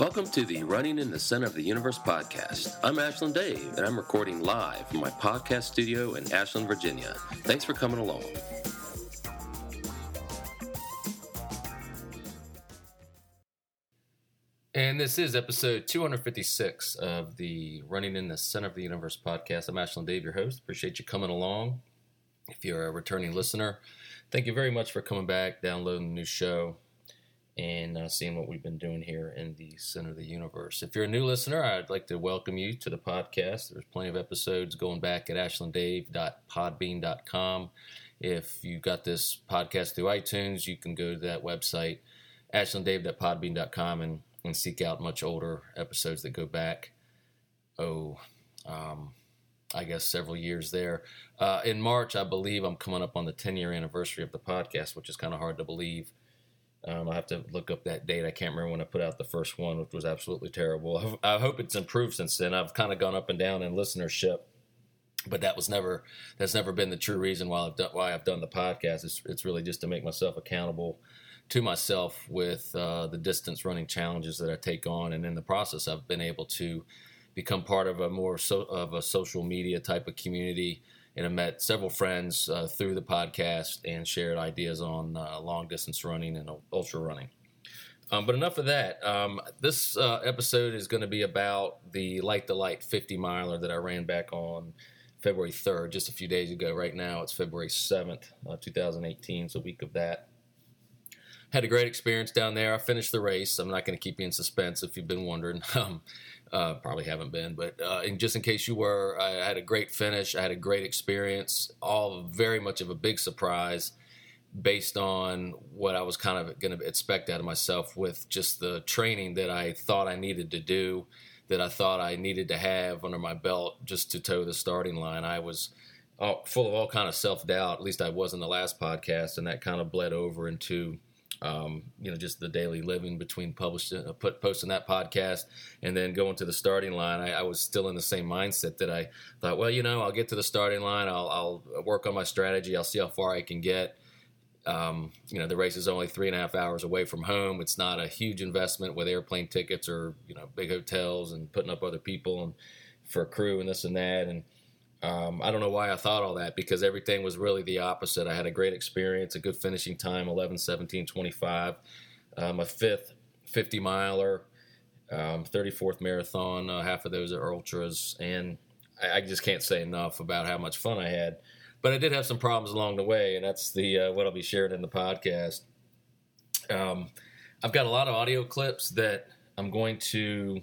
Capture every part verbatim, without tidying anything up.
Welcome to the Running in the Center of the Universe podcast. I'm Ashland Dave, and I'm recording live from my podcast studio in Ashland, Virginia. Thanks for coming along. And this is episode two fifty-six of the Running in the Center of the Universe podcast. I'm Ashland Dave, your host. Appreciate you coming along. If you're a returning listener, thank you very much for coming back, downloading the new show, and uh, seeing what we've been doing here in the center of the universe. If you're a new listener, I'd like to welcome you to the podcast. There's plenty of episodes going back at ashland dave dot podbean dot com. If you got this podcast through iTunes, you can go to that website, ashland dave dot podbean dot com, and, and seek out much older episodes that go back, oh, um, I guess several years there. Uh, in March, I believe I'm coming up on the ten-year anniversary of the podcast, which is kind of hard to believe. Um, I have to look up that date. I can't remember when I put out the first one, which was absolutely terrible. I hope it's improved since then. I've kind of gone up and down in listenership, but that was never that's never been the true reason why I've done why I've done the podcast. It's it's really just to make myself accountable to myself with uh, the distance running challenges that I take on, and in the process, I've been able to become part of a more so, of a social media type of community. And I met several friends uh, through the podcast and shared ideas on uh, long-distance running and ultra running. Um, but enough of that. Um, this uh, episode is going to be about the Light the Light fifty miler that I ran back on February third, just a few days ago. Right now it's February seventh, uh, twenty eighteen, so a week of that. Had a great experience down there. I finished the race. I'm not going to keep you in suspense if you've been wondering. Um, uh, probably haven't been, but uh, and just in case you were, I had a great finish. I had a great experience, all very much of a big surprise based on what I was kind of going to expect out of myself with just the training that I thought I needed to do, that I thought I needed to have under my belt just to toe the starting line. I was all, full of all kind of self-doubt. At least I was in the last podcast, and that kind of bled over into Um, you know, just the daily living between publishing, uh, put, posting that podcast and then going to the starting line. I, I was still in the same mindset that I thought, well, you know, I'll get to the starting line. I'll, I'll work on my strategy. I'll see how far I can get. Um, you know, the race is only three and a half hours away from home. It's not a huge investment with airplane tickets or, you know, big hotels and putting up other people and for a crew and this and that. And Um, I don't know why I thought all that, because everything was really the opposite. I had a great experience, a good finishing time, eleven seventeen twenty-five, um, a fifth fifty miler, um, thirty-fourth marathon, uh, half of those are ultras, and I, I just can't say enough about how much fun I had. But I did have some problems along the way, and that's the uh, what I'll be sharing in the podcast. Um, I've got a lot of audio clips that I'm going to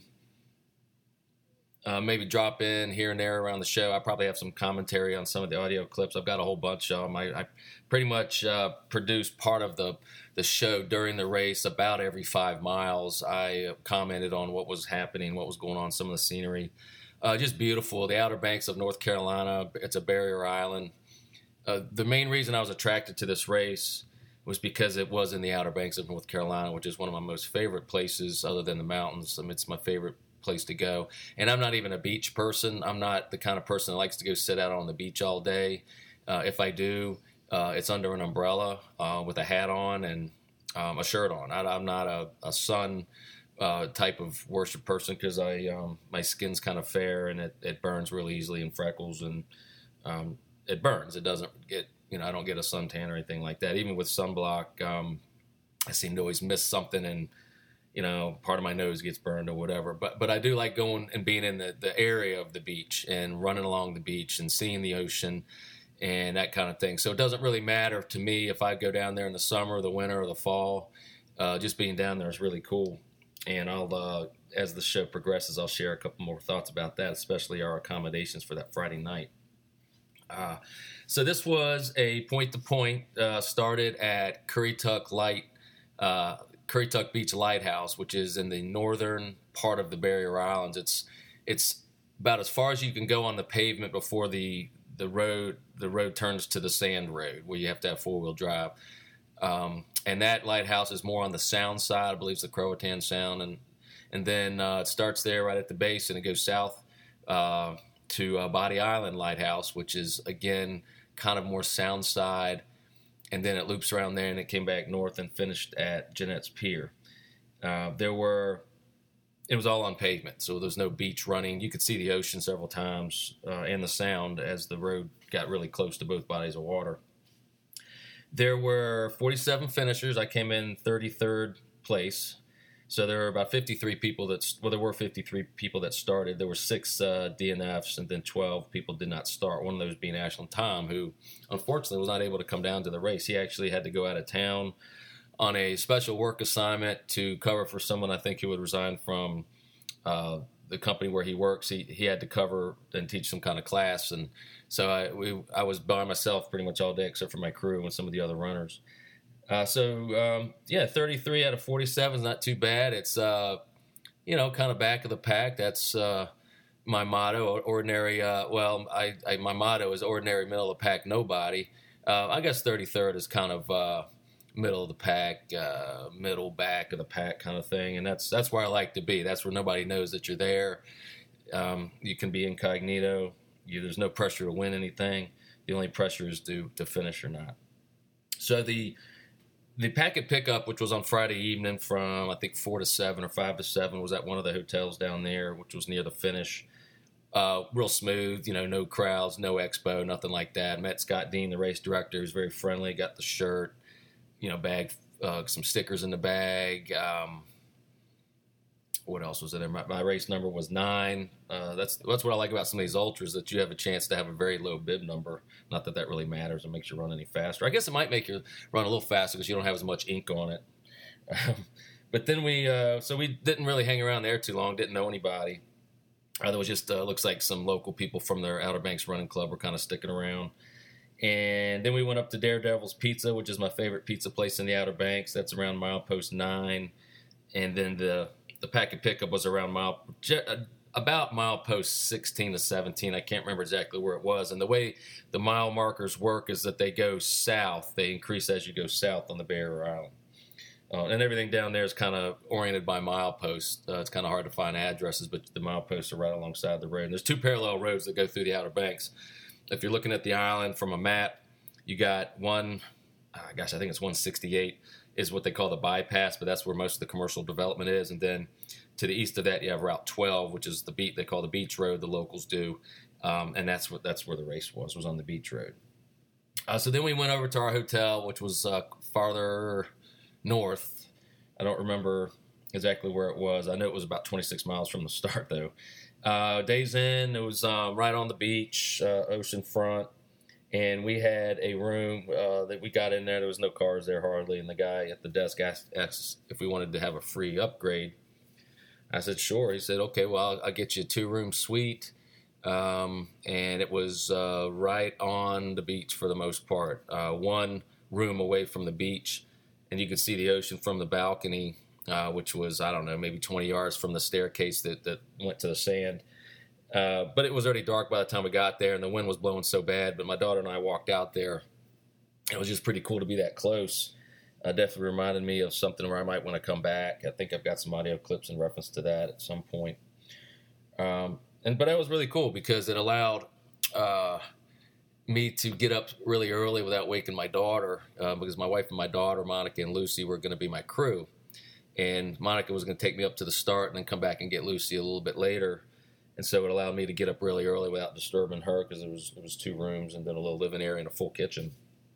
Uh, maybe drop in here and there around the show. I probably have some commentary on some of the audio clips. I've got a whole bunch of them. I, I pretty much uh, produced part of the, the show during the race about every five miles. I commented on what was happening, what was going on, some of the scenery. Uh, just beautiful. The Outer Banks of North Carolina. It's a barrier island. Uh, the main reason I was attracted to this race was because it was in the Outer Banks of North Carolina, which is one of my most favorite places other than the mountains. I mean, it's my favorite place to go. And I'm not even a beach person. I'm not the kind of person that likes to go sit out on the beach all day. Uh, if I do, uh, it's under an umbrella uh, with a hat on and um, a shirt on. I, I'm not a, a sun uh, type of worship person because I um, my skin's kind of fair and it, it burns really easily and freckles and um, it burns. It doesn't get, you know, I don't get a suntan or anything like that. Even with sunblock, um, I seem to always miss something and you know, part of my nose gets burned or whatever. But but I do like going and being in the, the area of the beach and running along the beach and seeing the ocean and that kind of thing. So it doesn't really matter to me if I go down there in the summer, the winter, or the fall. Uh, just being down there is really cool. And I'll, uh, as the show progresses, I'll share a couple more thoughts about that, especially our accommodations for that Friday night. Uh, so this was a point-to-point, uh, started at Currituck Light, uh, Currituck Beach Lighthouse, which is in the northern part of the Barrier Islands. It's it's about as far as you can go on the pavement before the the road the road turns to the sand road, where you have to have four wheel drive. Um, and that lighthouse is more on the sound side. I believe it's the Croatan Sound, and and then uh, it starts there right at the base, and it goes south uh, to uh, Body Island Lighthouse, which is again kind of more sound side. And then it loops around there, and it came back north and finished at Jeanette's Pier. Uh, there were it was all on pavement, so there was no beach running. You could see the ocean several times uh, and the sound as the road got really close to both bodies of water. There were forty-seven finishers. I came in thirty-third place. So there were about fifty-three people that, well, there were fifty-three people that started. There were six uh, D N Fs, and then twelve people did not start. One of those being Ashland Tom, who unfortunately was not able to come down to the race. He actually had to go out of town on a special work assignment to cover for someone I think who would resign from uh, the company where he works. He he had to cover and teach some kind of class, and so I we I was by myself pretty much all day except for my crew and some of the other runners. Uh, so um, yeah, thirty-three out of forty-seven is not too bad. It's uh, you know kind of back of the pack. That's uh, my motto. Ordinary. Uh, well, I, I my motto is ordinary, middle of the pack, nobody. Uh, I guess thirty-third is kind of uh, middle of the pack, uh, middle back of the pack kind of thing, and that's that's where I like to be. That's where nobody knows that you're there. Um, you can be incognito. You, there's no pressure to win anything. The only pressure is to to finish or not. So the The packet pickup, which was on Friday evening from, I think, four to seven or five to seven, was at one of the hotels down there, which was near the finish. Uh, real smooth, you know, no crowds, no expo, nothing like that. Met Scott Dean, the race director, who's very friendly, got the shirt, you know, bag, uh, some stickers in the bag. Um, what else was in there? My, my race number was nine. Uh, that's that's what I like about some of these ultras, that you have a chance to have a very low bib number. Not that that really matters and makes you run any faster. I guess it might make you run a little faster because you don't have as much ink on it. Um, but then we, uh, so we didn't really hang around there too long, didn't know anybody. Uh, there was just, uh, looks like some local people from their Outer Banks Running Club were kind of sticking around. And then we went up to Daredevil's Pizza, which is my favorite pizza place in the Outer Banks. That's around milepost nine. And then the the packet pickup was around mile, about milepost sixteen to seventeen. I can't remember exactly where it was. And the way the mile markers work is that they go south. They increase as you go south on the barrier island. Uh, and everything down there is kind of oriented by mileposts. Uh, it's kind of hard to find addresses, but the mileposts are right alongside the road. And there's two parallel roads that go through the Outer Banks. If you're looking at the island from a map, you got one, uh, gosh, I think it's one sixty-eight is what they call the bypass, but that's where most of the commercial development is. And then to the east of that, you have Route twelve, which is the beat they call the beach road. The locals do, um, and that's what that's where the race was was on the beach road. Uh, so then we went over to our hotel, which was uh, farther north. I don't remember exactly where it was. I know it was about twenty-six miles from the start, though. Uh, Days Inn, it was uh, right on the beach, uh, ocean front. And we had a room uh, that we got in there. There was no cars there hardly. And the guy at the desk asked, asked if we wanted to have a free upgrade. I said, sure. He said, okay, well, I'll, I'll get you a two-room suite. Um, and it was uh, right on the beach for the most part. Uh, one room away from the beach. And you could see the ocean from the balcony, uh, which was, I don't know, maybe twenty yards from the staircase that, that went to the sand. Uh, but it was already dark by the time we got there, and the wind was blowing so bad. But my daughter and I walked out there. It was just pretty cool to be that close. Uh, definitely reminded me of something where I might want to come back. I think I've got some audio clips in reference to that at some point. Um, and but that was really cool because it allowed uh, me to get up really early without waking my daughter, uh, because my wife and my daughter, Monica and Lucy, were going to be my crew. And Monica was going to take me up to the start and then come back and get Lucy a little bit later. And so it allowed me to get up really early without disturbing her because there was, there was two rooms and then a little living area and a full kitchen.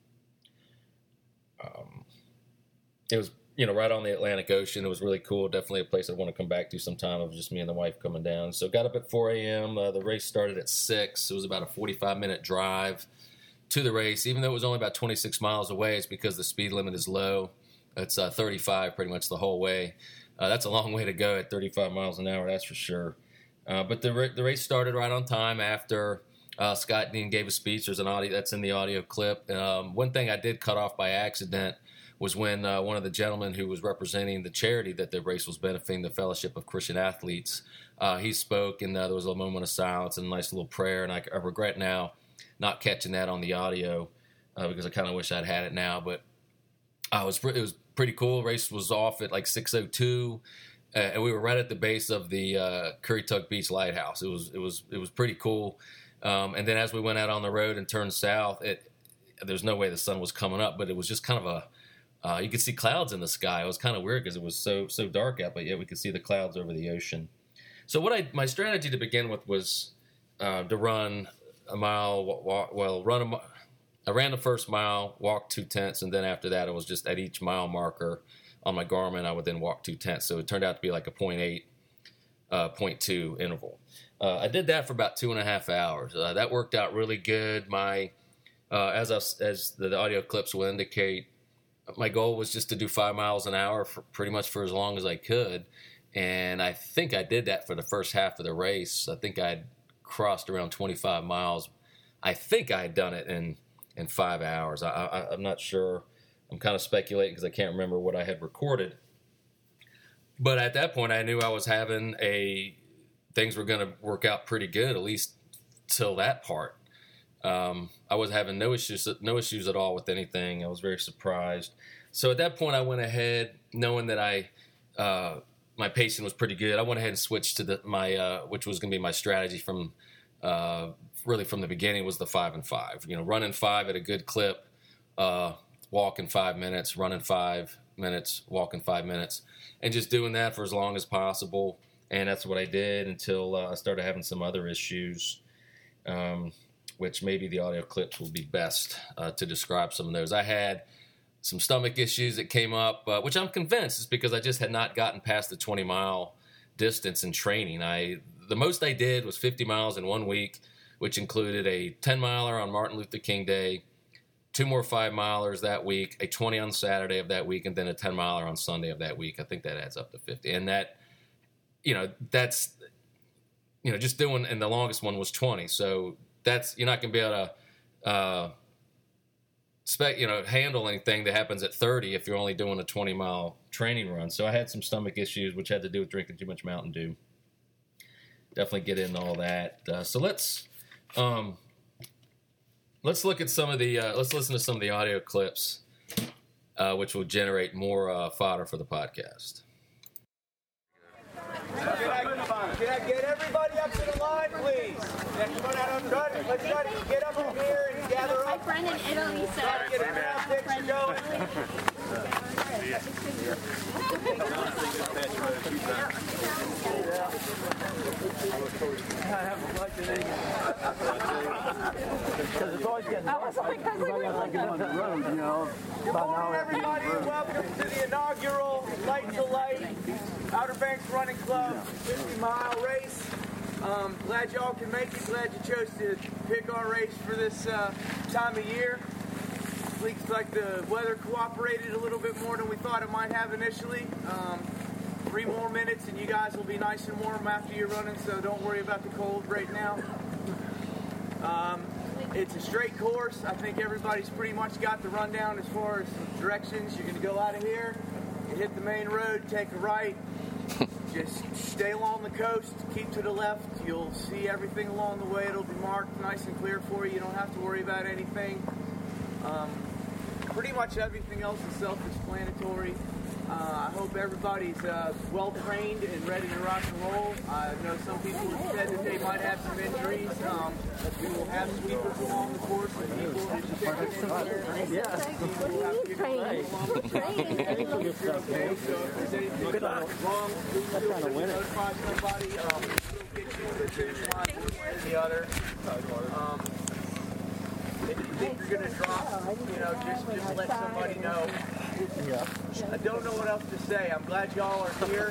Um, it was, you know, right on the Atlantic Ocean. It was really cool. Definitely a place I want to come back to sometime. It was just me and the wife coming down. So got up at four a.m. Uh, the race started at six. It was about a forty-five minute drive to the race. Even though it was only about twenty-six miles away, it's because the speed limit is low. It's uh, thirty-five pretty much the whole way. Uh, that's a long way to go at thirty-five miles an hour, that's for sure. Uh, but the the race started right on time after uh, Scott Dean gave a speech. There's an audio that's in the audio clip. Um, one thing I did cut off by accident was when uh, one of the gentlemen who was representing the charity that the race was benefiting, the Fellowship of Christian Athletes, uh, he spoke, and uh, there was a moment of silence and a nice little prayer. And I, I regret now not catching that on the audio uh, because I kind of wish I'd had it now. But uh, it was it was pretty cool. The race was off at like six oh two. Uh, and we were right at the base of the uh, Currituck Beach Lighthouse. It was it was it was pretty cool. Um, and then as we went out on the road and turned south, it there's no way the sun was coming up, but it was just kind of a Uh, you could see clouds in the sky. It was kind of weird because it was so so dark out, but yet we could see the clouds over the ocean. So what I my strategy to begin with was uh, to run a mile. Walk, well, run a. I ran the first mile, walked two tenths, and then after that, it was just at each mile marker on my Garmin, I would then walk two tenths. So it turned out to be like a point eight, uh, point two interval. Uh, I did that for about two and a half hours. Uh, that worked out really good. My uh, as I, as the, the audio clips will indicate, my goal was just to do five miles an hour for pretty much for as long as I could, and I think I did that for the first half of the race. I think I'd crossed around twenty-five miles. I think I had done it in in five hours. I, I, I'm not sure. I'm kind of speculating because I can't remember what I had recorded. But at that point, I knew I was having a things were going to work out pretty good, at least till that part. Um, I was having no issues, no issues at all with anything. I was very surprised. So at that point, I went ahead, knowing that I, uh, my pacing was pretty good. I went ahead and switched to the my, uh, which was going to be my strategy from, uh, really from the beginning, was the five and five. You know, running five at a good clip, uh, walking five minutes, running five minutes, walking five minutes, and just doing that for as long as possible. And that's what I did until uh, I started having some other issues. Um, which maybe the audio clips will be best uh, to describe some of those. I had some stomach issues that came up, uh, which I'm convinced is because I just had not gotten past the twenty-mile distance in training. I the most I did was fifty miles in one week, which included a ten-miler on Martin Luther King Day, two more five-milers that week, a twenty on Saturday of that week, and then a ten-miler on Sunday of that week. I think that adds up to fifty. And that, you know, that's, you know, just doing, and the longest one was twenty. So that's, you're not going to be able to, uh, spec, you know, handle anything that happens at thirty if you're only doing a twenty mile training run. So I had some stomach issues, which had to do with drinking too much Mountain Dew. Definitely get into all that. Uh, so let's, um, let's look at some of the, uh, let's listen to some of the audio clips, uh, which will generate more, uh, fodder for the podcast. Can I, can I get everybody up to the line, please? Next one out on front. Let's try to get up from here and gather up. My friend in Italy said. Get a crowd picture going. I haven't liked it because it's always getting dark. Everybody has to get on the road, you know. Good morning, everybody. Welcome to the inaugural Light to Light Outer Banks Running Club fifty mile race. Um, glad y'all can make it. Glad you chose to pick our race for this uh, time of year. Looks like the weather cooperated a little bit more than we thought it might have initially. Um, three more minutes and you guys will be nice and warm after you're running, so don't worry about the cold right now. Um, it's a straight course. I think everybody's pretty much got the rundown as far as directions. You're going to go out of here, you hit the main road, take a right. Just stay along the coast, keep to the left. You'll see everything along the way. It'll be marked nice and clear for you. You don't have to worry about anything. Um, pretty much everything else is self-explanatory. Uh, I hope everybody's uh, well-trained and ready to rock and roll. I know some people have said that they might have some injuries. Um, we will have sweepers along the course and people that you pick in here. Yeah. What do you mean train? Train. So if there's anything wrong, please feel free to notify somebody. Um, we'll get you to the finish line one way or the other. Um, if you think you're going to drop, you know, just, just let somebody know. Yeah. I don't know what else to say. I'm glad y'all are here.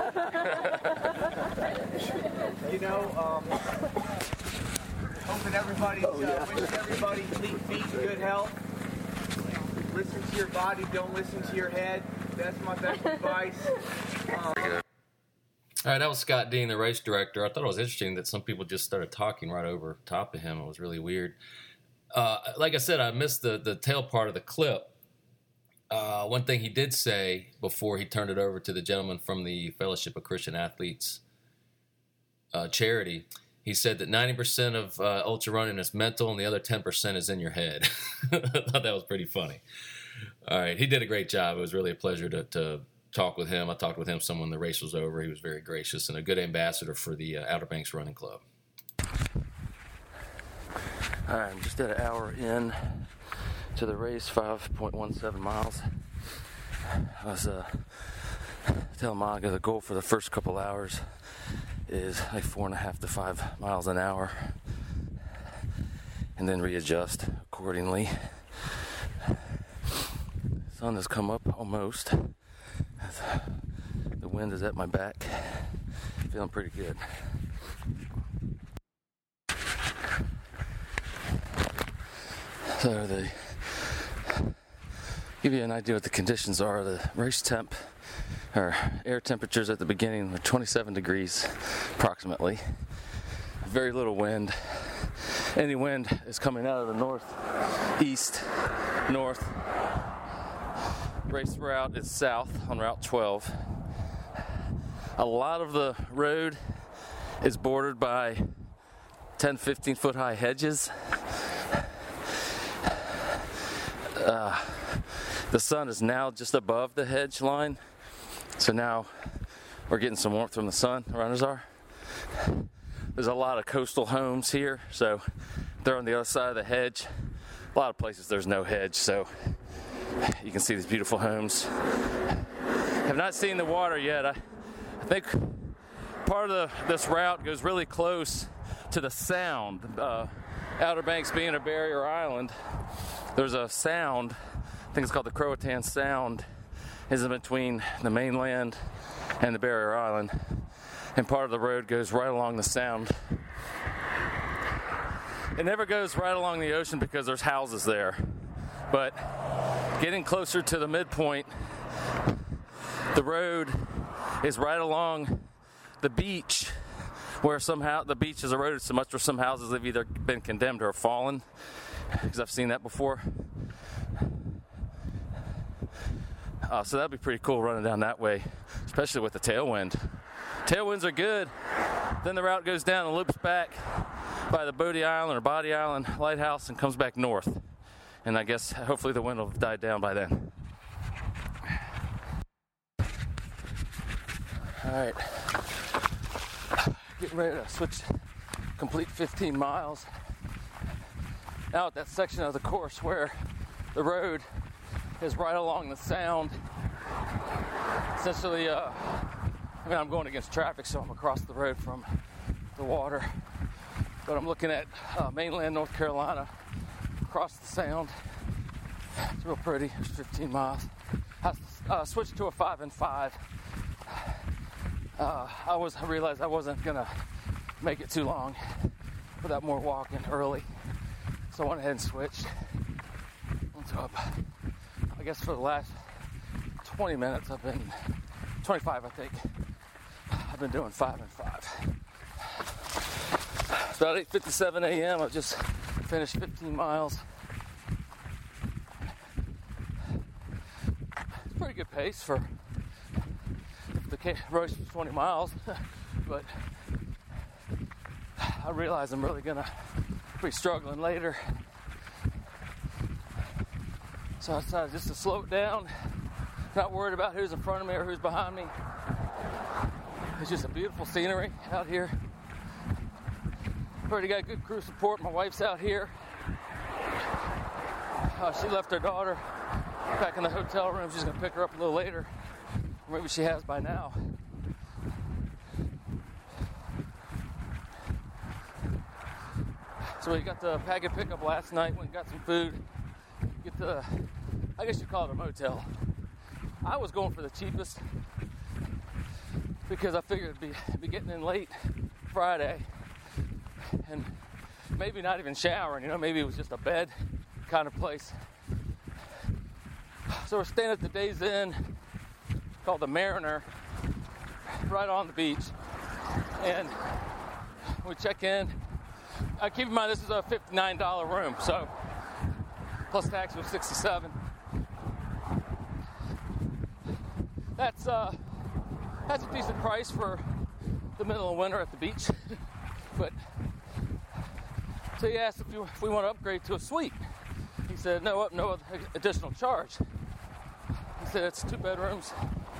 You know, um, hoping everybody's, uh, wishing everybody clean feet and good health. Listen to your body, don't listen to your head. That's my best advice. Um, All right, that was Scott Dean, the race director. I thought it was interesting that some people just started talking right over top of him. It was really weird. Uh, like I said, I missed the, the tail part of the clip. Uh, one thing he did say before he turned it over to the gentleman from the Fellowship of Christian Athletes uh, charity, he said that ninety percent of uh, ultra running is mental and the other ten percent is in your head. I thought that was pretty funny. All right, he did a great job. It was really a pleasure to, to talk with him. I talked with him some when the race was over. He was very gracious and a good ambassador for the uh, Outer Banks Running Club. All right, I'm just at an hour in to the race, five point one seven miles. I was uh, telling Monica the goal for the first couple hours is like four and a half to five miles an hour, and then readjust accordingly. Sun has come up almost. The wind is at my back. Feeling pretty good. So the give you an idea what the conditions are. The race temp or air temperatures at the beginning were twenty-seven degrees approximately. Very little wind. Any wind is coming out of the north, east, north. Race route is south on Route twelve. A lot of the road is bordered by ten, fifteen foot high hedges. Uh, the sun is now just above the hedge line, so now we're getting some warmth from the sun, the runners are. There's a lot of coastal homes here, so they're on the other side of the hedge. A lot of places there's no hedge, so you can see these beautiful homes. Have not seen the water yet. I, I think part of the, this route goes really close to the sound. Uh, Outer Banks being a barrier island, there's a sound, I think it's called the Croatan Sound, is in between the mainland and the barrier island. And part of the road goes right along the sound. It never goes right along the ocean because there's houses there. But getting closer to the midpoint, the road is right along the beach, where somehow the beach has eroded so much where some houses have either been condemned or fallen, because I've seen that before. Uh, so that'd be pretty cool running down that way, especially with the tailwind. Tailwinds are good. Then the route goes down and loops back by the Bodie Island or Body Island lighthouse and comes back north. And I guess hopefully the wind will have died down by then. All right, getting ready to switch, complete fifteen miles. Now at that section of the course where the road is right along the sound. Essentially, uh, I mean, I'm going against traffic, so I'm across the road from the water. But I'm looking at uh, mainland North Carolina, across the sound. It's real pretty. It's fifteen miles. I uh, switched to a five and five. Uh, I was I realized I wasn't gonna make it too long without more walking early, so I went ahead and switched. And so I guess for the last twenty minutes, I've been twenty-five, I think. I've been doing five and five. It's about eight fifty-seven a.m. I've just finished fifteen miles. It's a pretty good pace for the race for twenty miles, but I realize I'm really gonna be struggling later. So I decided just to slow it down, not worried about who's in front of me or who's behind me. It's just a beautiful scenery out here. Already got good crew support. My wife's out here. Uh, she left her daughter back in the hotel room. She's gonna pick her up a little later. Maybe she has by now. So we got the packet pickup last night. Went and got some food. Get the, I guess you call it a motel. I was going for the cheapest because I figured it'd be, it'd be getting in late Friday and maybe not even showering. You know, maybe it was just a bed kind of place. So we're staying at the Days Inn, called the Mariner, right on the beach. And we check in. Uh, keep in mind this is a fifty-nine dollars room, so plus tax was sixty-seven dollars. That's uh, that's a decent price for the middle of winter at the beach. But so he asked if, you, if we want to upgrade to a suite. He said no, no additional charge. He said it's two bedrooms.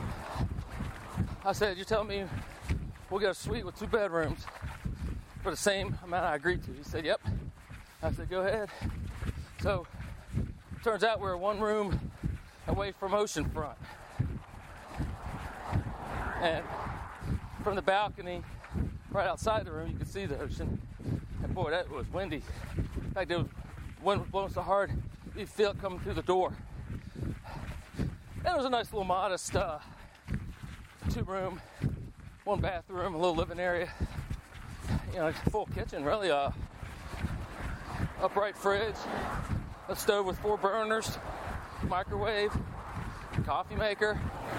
I said, you're telling me we'll get a suite with two bedrooms for the same amount I agreed to? He said, yep. I said, go ahead. So turns out we're one room away from oceanfront. And from the balcony, right outside the room, you could see the ocean. And boy, that was windy. In fact, it was wind was blowing so hard, you feel it coming through the door. And it was a nice little modest uh, two-room, one bathroom, a little living area. You know, full kitchen, really. Uh, upright fridge, a stove with four burners, microwave, coffee maker.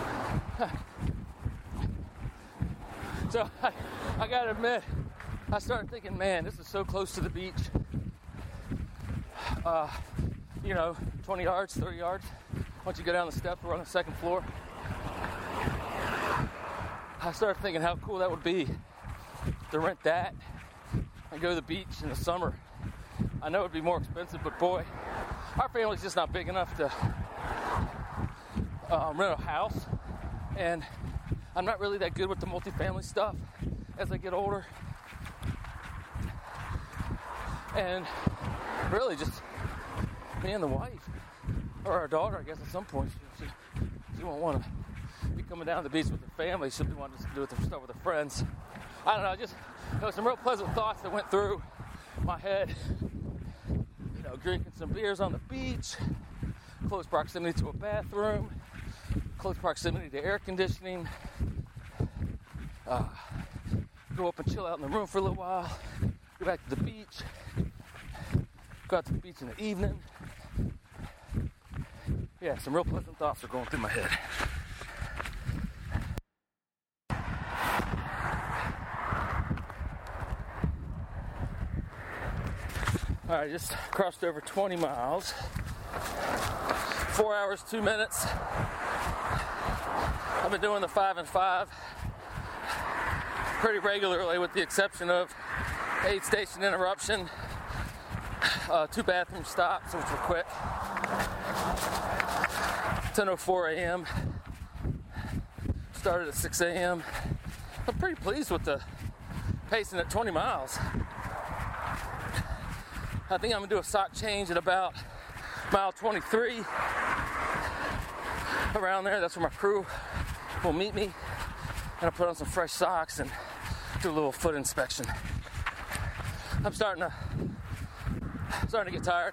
So I, I gotta admit, I started thinking, man, this is so close to the beach. Uh, you know, twenty yards, thirty yards. Once you go down the steps, we're on the second floor. I started thinking how cool that would be to rent that and go to the beach in the summer. I know it'd be more expensive, but boy, our family's just not big enough to um, rent a house, and I'm not really that good with the multifamily stuff as I get older. And really just me and the wife, or our daughter, I guess at some point, she, she, she won't want to be coming down to the beach with the family. She'll be wanting to do it with stuff with her friends. I don't know, just there was some real pleasant thoughts that went through my head. You know, drinking some beers on the beach, close proximity to a bathroom, close proximity to air conditioning. Uh, go up and chill out in the room for a little while. Go back to the beach. Go out to the beach in the evening. Yeah, some real pleasant thoughts are going through my head. All right, just crossed over twenty miles. Four hours, two minutes. I've been doing the five and five pretty regularly, with the exception of aid station interruption, uh, two bathroom stops, which were quick. ten oh four a.m. Started at six a.m. I'm pretty pleased with the pacing at twenty miles. I think I'm gonna do a sock change at about mile twenty-three. Around there, that's where my crew will meet me. And I'll put on some fresh socks and do a little foot inspection. I'm starting to starting to get tired.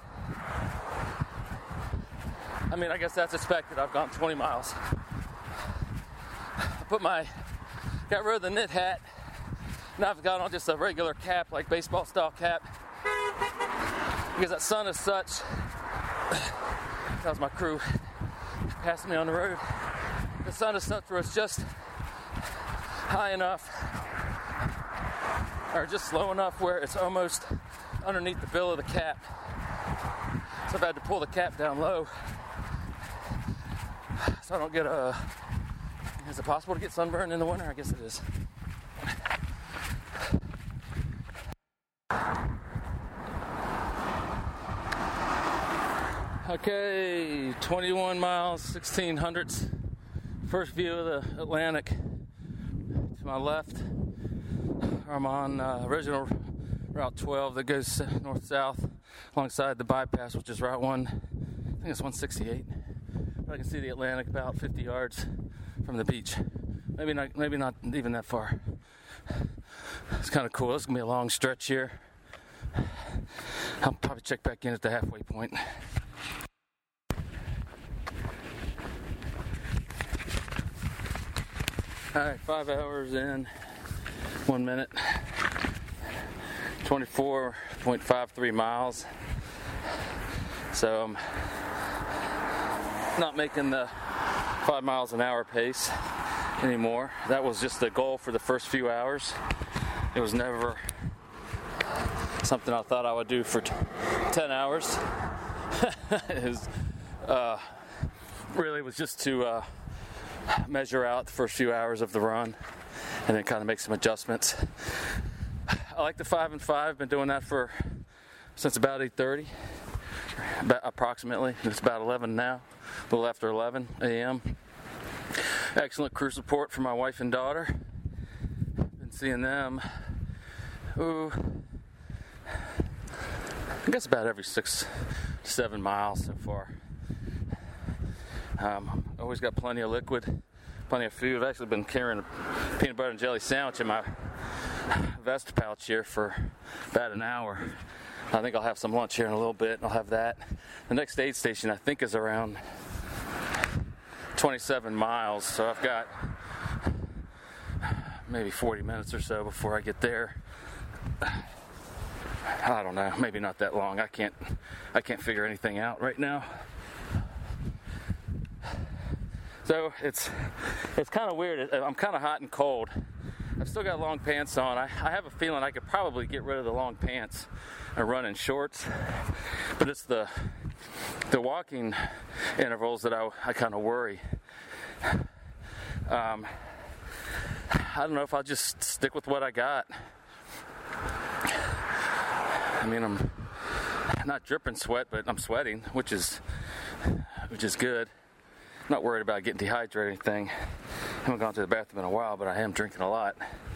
I mean, I guess that's expected. I've gone twenty miles. I put my, got rid of the knit hat. Now I've got on just a regular cap, like baseball style cap. Because that sun is such, that was my crew passing me on the road. The sun is such where it's just high enough, or just slow enough where it's almost underneath the bill of the cap. So I've had to pull the cap down low so I don't get a, is it possible to get sunburned in the winter? I guess it is. Okay, twenty-one miles, sixteen hundredths. First view of the Atlantic. To my left, I'm on uh, original Route twelve that goes north-south alongside the bypass, which is Route one. I think it's one sixty-eight. But I can see the Atlantic about fifty yards from the beach. Maybe not, maybe not even that far. It's kind of cool. It's gonna be a long stretch here. I'll probably check back in at the halfway point. All right, five hours in, one minute, twenty-four point five three miles. So I'm not making the five miles an hour pace anymore. That was just the goal for the first few hours. It was never something I thought I would do for t- ten hours. It was, uh, really was just to uh, measure out the first few hours of the run and then kind of make some adjustments. I like the five and five. Been doing that for since about eight thirty, about approximately. It's about eleven now, a little after eleven a.m. Excellent crew support for my wife and daughter. Been seeing them, ooh, I guess about every six, seven miles so far. Um, always got plenty of liquid, plenty of food. I've actually been carrying a peanut butter and jelly sandwich in my vest pouch here for about an hour. I think I'll have some lunch here in a little bit, and I'll have that. The next aid station, I think, is around twenty-seven miles, so I've got maybe forty minutes or so before I get there. I don't know, maybe not that long. I can't I can't figure anything out right now. So it's it's kind of weird. I'm kind of hot and cold. I've still got long pants on. I, I have a feeling I could probably get rid of the long pants and run in shorts, but it's the the walking intervals that I, I kind of worry. Um, I don't know if I'll just stick with what I got. I mean, I'm not dripping sweat, but I'm sweating, which is which is good. I'm not worried about getting dehydrated or anything. I haven't gone to the bathroom in a while, but I am drinking a lot.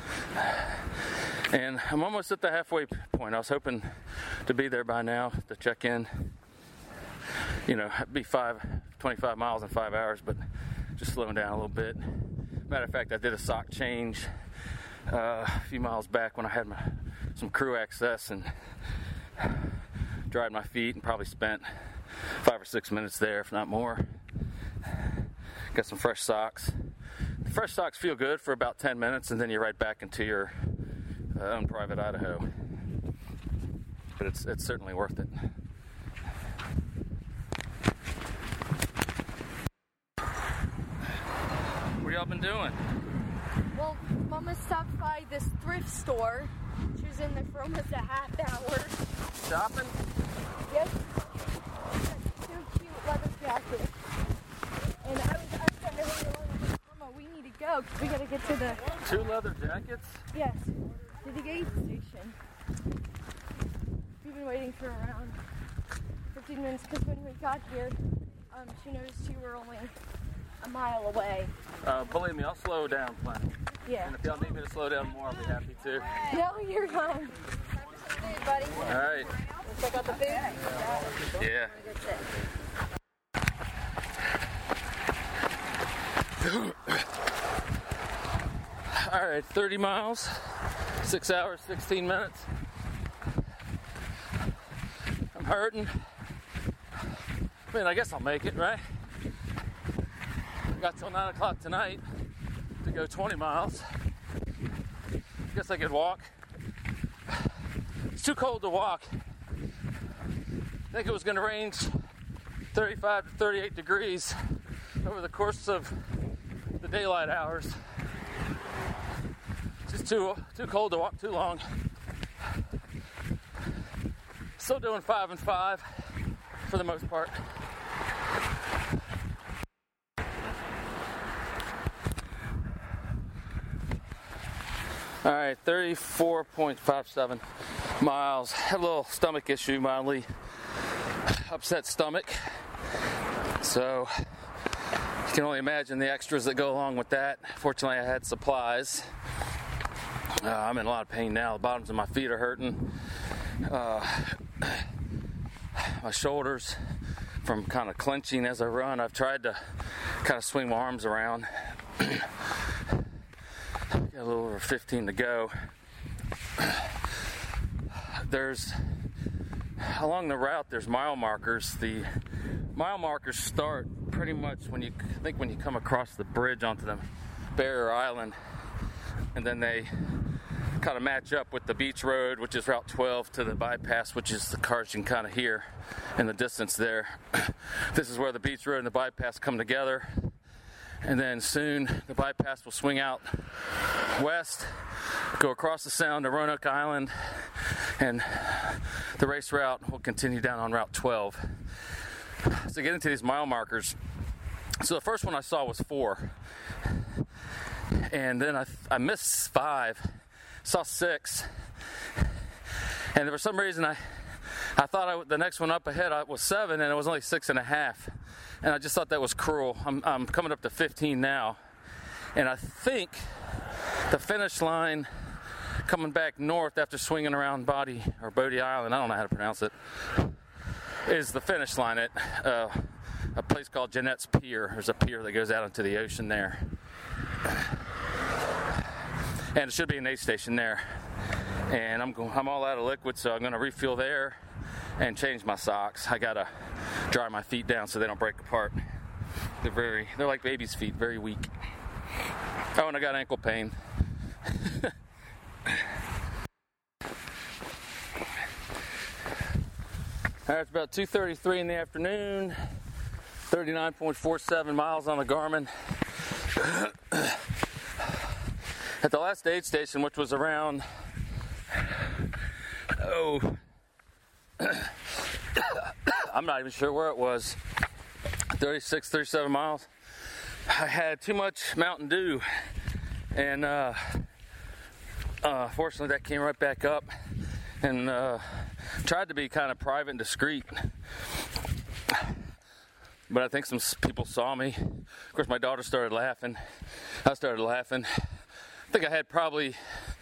And I'm almost at the halfway point. I was hoping to be there by now to check in. You know, it'd be five, twenty-five miles in five hours, but just slowing down a little bit. Matter of fact, I did a sock change uh, a few miles back when I had my, some crew access and dried my feet and probably spent five or six minutes there, if not more. Got some fresh socks. The fresh socks feel good for about ten minutes, and then you're right back into your uh, own private Idaho. But it's it's certainly worth it. What y'all been doing? Well, Mama stopped by this thrift store. She was in there for almost a half hour. Shopping? Yep. Two cute leather jackets. And I was, I was trying to hold her along. Mama, we need to go because we got to get to the... Two leather jackets? Yes. To the aid station. We've been waiting for around fifteen minutes because when we got here, um, she noticed you were only a mile away. Uh, believe me, I'll slow down plenty. Yeah. And if y'all need me to slow down more, I'll be happy to. No, you're fine. Food, buddy. All right. Let's check out the food. Yeah. All right, thirty miles, six hours, sixteen minutes. I'm hurting. I mean, I guess I'll make it, right? I got till nine o'clock tonight to go twenty miles. Guess I could walk. It's too cold to walk. I think it was going to range thirty-five to thirty-eight degrees over the course of the daylight hours. It's just too too cold to walk too long. Still doing five and five for the most part. All right, thirty-four point five seven miles. Had a little stomach issue, mildly upset stomach. So you can only imagine the extras that go along with that. Fortunately, I had supplies. Uh, I'm in a lot of pain now. The bottoms of my feet are hurting. Uh, my shoulders from kind of clenching as I run. I've tried to kind of swing my arms around. Got a little over fifteen to go. There's, along the route, there's mile markers. The mile markers start pretty much when you, I think when you come across the bridge onto the barrier island, and then they kind of match up with the beach road, which is Route twelve, to the bypass, which is the cars you can kind of hear in the distance there. This is where the beach road and the bypass come together. And then soon the bypass will swing out west, go across the sound to Roanoke Island, and the race route will continue down on Route twelve. So get into these mile markers. So the first one I saw was four. And then I, I missed five, saw six. And for some reason I I thought I, the next one up ahead was seven, and it was only six and a half. And I just thought that was cruel. I'm, I'm coming up to fifteen now. And I think the finish line coming back north after swinging around Bodie, or Bodie Island, I don't know how to pronounce it, is the finish line at uh, a place called Jeanette's Pier. There's a pier that goes out into the ocean there. And it should be an aid station there. And I'm going, I'm all out of liquid, so I'm going to refuel there and change my socks. I got to dry my feet down so they don't break apart. They're very, they're like baby's feet, very weak. Oh, and I got ankle pain. All right, it's about two thirty-three in the afternoon, thirty-nine point four seven miles on the Garmin. At the last aid station, which was around, oh, I'm not even sure where it was, thirty-six, thirty-seven miles. I had too much Mountain Dew, and uh, uh, fortunately that came right back up, and uh, tried to be kind of private and discreet, but I think some people saw me. Of course, my daughter started laughing. I started laughing. I think I had probably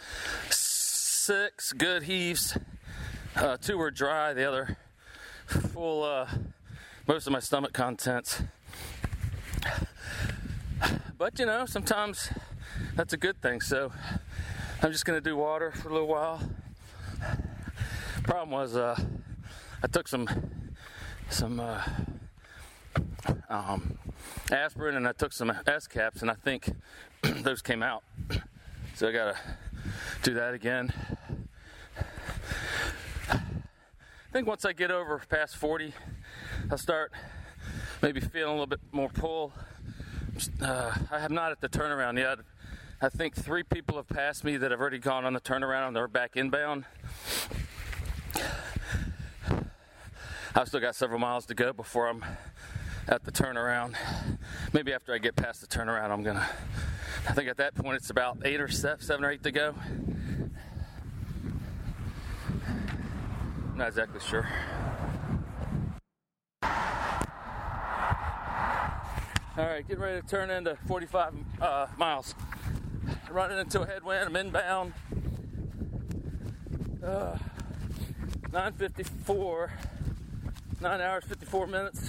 six good heaves. Uh, two were dry, the other full, uh, most of my stomach contents. But, you know, sometimes that's a good thing, so I'm just going to do water for a little while. Problem was, uh, I took some some uh, um, aspirin and I took some S-caps, and I think those came out. So I got to do that again. I think once I get over past forty, I'll start maybe feeling a little bit more pull. Uh, I have not at the turnaround yet. I think three people have passed me that have already gone on the turnaround and they're back inbound. I've still got several miles to go before I'm at the turnaround. Maybe after I get past the turnaround, I'm gonna, I think at that point it's about eight or seven, seven or eight to go. I'm not exactly sure. All right, getting ready to turn into forty-five uh, miles. Running into a headwind, I'm inbound. Uh, nine fifty-four, nine hours, fifty-four minutes.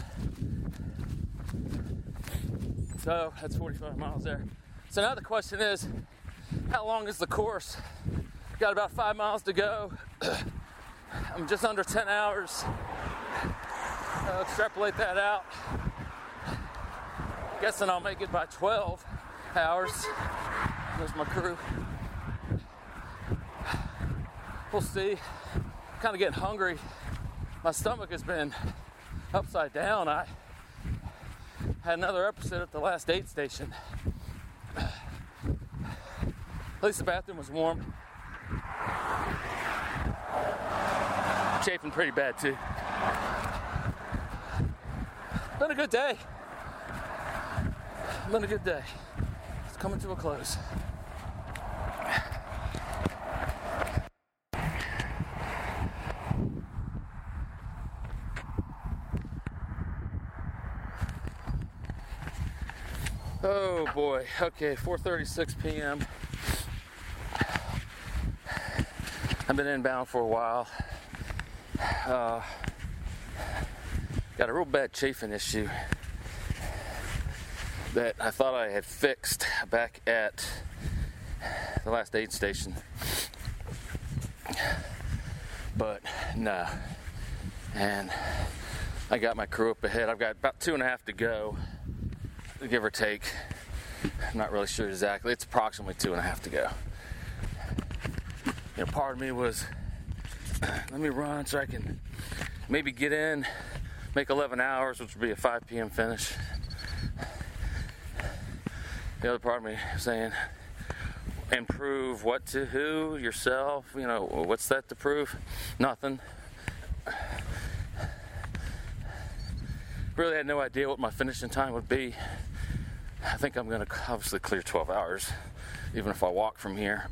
So that's forty-five miles there. So now the question is, how long is the course? Got about five miles to go. I'm just under ten hours. I'll extrapolate that out. Guessing I'll make it by twelve hours. There's my crew. We'll see. Kind of getting hungry. My stomach has been upside down. I had another episode at the last aid station. At least the bathroom was warm. Chafing pretty bad too. Been a good day. Been a good day. It's coming to a close. Oh boy. Okay, four thirty-six p.m. I've been inbound for a while. Uh, got a real bad chafing issue that I thought I had fixed back at the last aid station, but no. And I got my crew up ahead. I've got about two and a half to go, give or take. I'm not really sure exactly. It's approximately two and a half to go. You know, part of me was, let me run so I can maybe get in, make eleven hours, which would be a five p.m. finish. The other part of me saying, improve what to who? Yourself? You know, what's that to prove? Nothing. Really had no idea what my finishing time would be. I think I'm going to obviously clear twelve hours, even if I walk from here.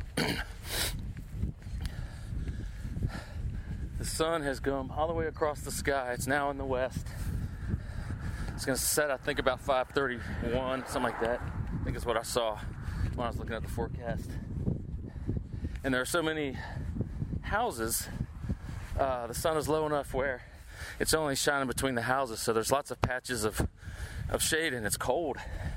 The sun has come all the way across the sky. It's now in the west. It's going to set, I think, about five thirty-one, something like that. I think is what I saw when I was looking at the forecast. And there are so many houses. Uh, the sun is low enough where it's only shining between the houses, so there's lots of patches of of shade, and it's cold.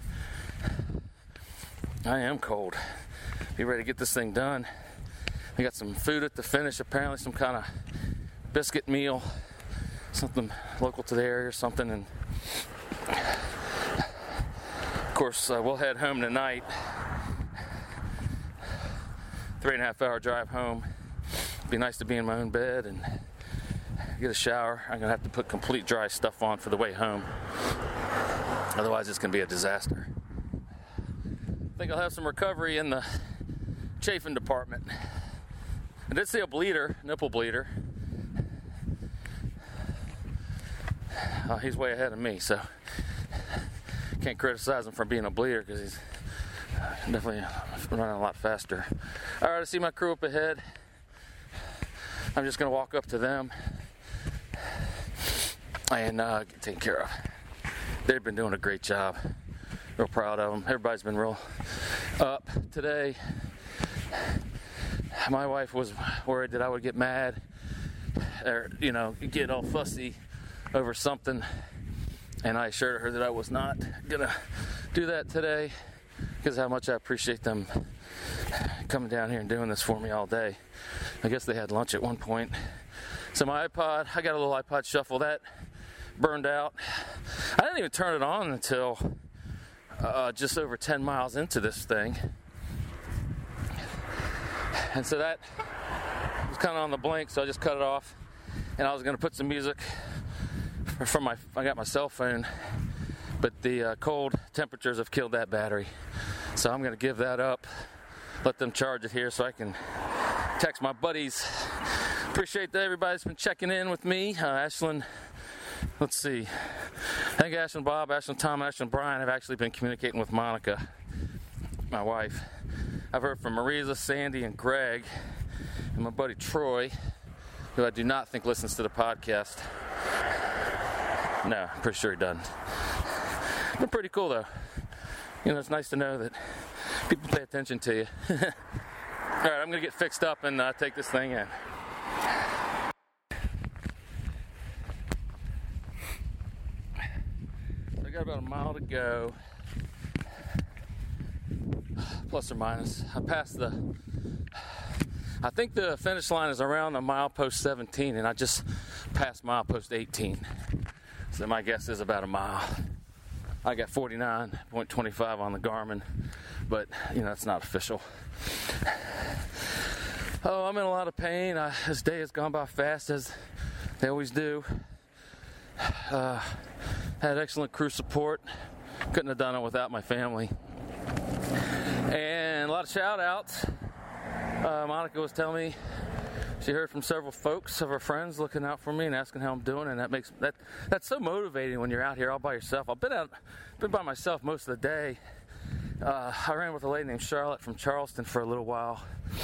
I am cold. Be ready to get this thing done. I got some food at the finish, apparently some kind of biscuit meal, something local to the area or something, and of course uh, we'll head home tonight. Three and a half hour drive home. Be nice to be in my own bed and get a shower. I'm gonna have to put complete dry stuff on for the way home. Otherwise it's gonna be a disaster. I think I'll have some recovery in the chafing department. I did see a bleeder, nipple bleeder. Uh, he's way ahead of me, so can't criticize him for being a bleeder because he's definitely running a lot faster. All right, I see my crew up ahead. I'm just gonna walk up to them and uh, get taken care of. They've been doing a great job. Real proud of them. Everybody's been real up today. My wife was worried that I would get mad or, you know, get all fussy over something, and I assured her that I was not gonna do that today because how much I appreciate them coming down here and doing this for me all day. I guess they had lunch at one point. So my iPod, I got a little iPod Shuffle that burned out. I didn't even turn it on until uh, just over ten miles into this thing. And so that was kind of on the blink, so I just cut it off. And I was going to put some music from my, I got my cell phone, but the uh, cold temperatures have killed that battery. So I'm going to give that up, let them charge it here so I can text my buddies. Appreciate that everybody's been checking in with me. Uh, Ashlyn, let's see. I think Ashlyn Bob, Ashlyn Tom, Ashlyn Brian have actually been communicating with Monica, my wife. I've heard from Marisa, Sandy, and Greg, and my buddy Troy, who I do not think listens to the podcast. No, I'm pretty sure he doesn't. They're pretty cool, though. You know, it's nice to know that people pay attention to you. All right, I'm going to get fixed up and uh, take this thing in. So I got about a mile to go. Plus or minus. I passed the, I think the finish line is around the milepost seventeen, and I just passed milepost eighteen. So my guess is about a mile. I got forty-nine point two five on the Garmin, but you know, it's not official. Oh, I'm in a lot of pain. I, this day has gone by fast, as they always do. Uh, had excellent crew support. Couldn't have done it without my family. And a lot of shout outs. Uh, Monica was telling me she heard from several folks of her friends looking out for me and asking how I'm doing, and that makes that that's so motivating when you're out here all by yourself. I've been out been by myself most of the day. Uh, I ran with a lady named Charlotte from Charleston for a little while,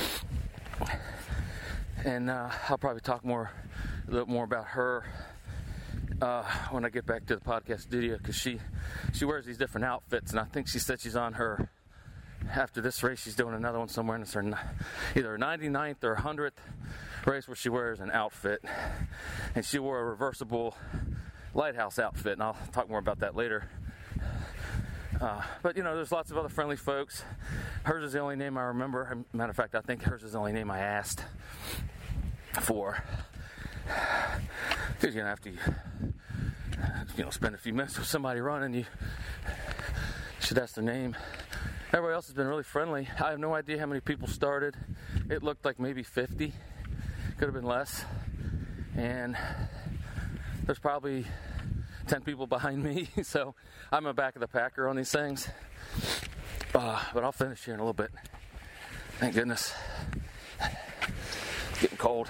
and uh, I'll probably talk more a little more about her uh, when I get back to the podcast studio, because she she wears these different outfits, and I think she said she's on her. After this race, she's doing another one somewhere, and it's her either her ninety-ninth or one hundredth race where she wears an outfit. And she wore a reversible lighthouse outfit, and I'll talk more about that later. Uh, but, you know, there's lots of other friendly folks. Hers is the only name I remember. Matter of fact, I think hers is the only name I asked for. Because, you know, after you, you know, spend a few minutes with somebody running, you should ask their name. Everybody else has been really friendly. I have no idea how many people started. It looked like maybe fifty. Could have been less. And there's probably ten people behind me. So I'm a back of the packer on these things. Uh, but I'll finish here in a little bit. Thank goodness. It's getting cold.